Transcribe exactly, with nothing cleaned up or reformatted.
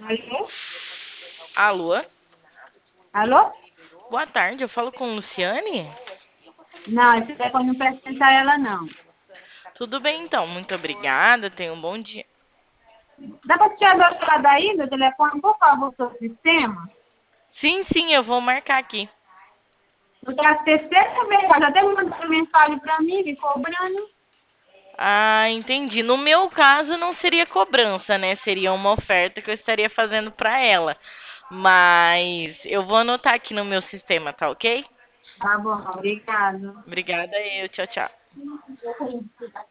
Alô? Alô? Alô? Boa tarde, eu falo com Luciane? Não, esse telefone não pertence a ela, não. Tudo bem então, muito obrigada, tenha um bom dia. Dá para tirar do outro lado aí do telefone, por favor, seu sistema? Sim, sim, eu vou marcar aqui. Porque é a terceira vez, ela já até mandou mensagem para mim, me cobrando. Ah, entendi. No meu caso, não seria cobrança, né? Seria uma oferta que eu estaria fazendo para ela. Mas eu vou anotar aqui no meu sistema, tá ok? Tá bom, obrigado. Obrigada eu, tchau, tchau.